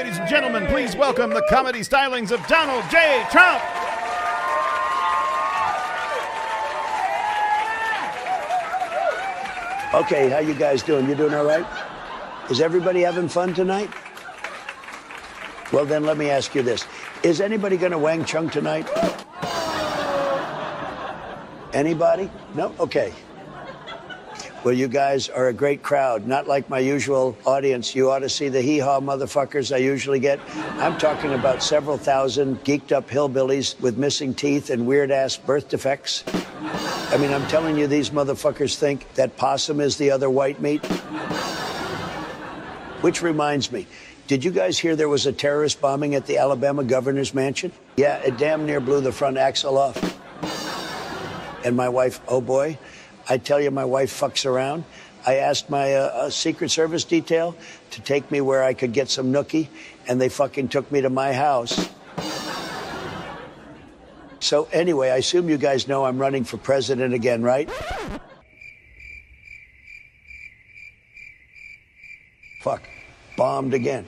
ladies and gentlemen, please welcome the comedy stylings of Donald J. Trump. Okay, how you guys doing? You doing all right? Is everybody having fun tonight? Well, then let me ask you this. Is anybody going to Wang Chung tonight? Anybody? No? Okay. Well, you guys are a great crowd. Not like my usual audience. You ought to see the hee-haw motherfuckers I usually get. I'm talking about several thousand geeked-up hillbillies with missing teeth and weird-ass birth defects. I mean, I'm telling you, these motherfuckers think that possum is the other white meat. Which reminds me, did you guys hear there was a terrorist bombing at the Alabama governor's mansion? Yeah, it damn near blew the front axle off. And my wife, oh boy, I tell you, my wife fucks around. I asked my Secret Service detail to take me where I could get some nookie, and they fucking took me to my house. So anyway, I assume you guys know I'm running for president again, right? Fuck. Bombed again.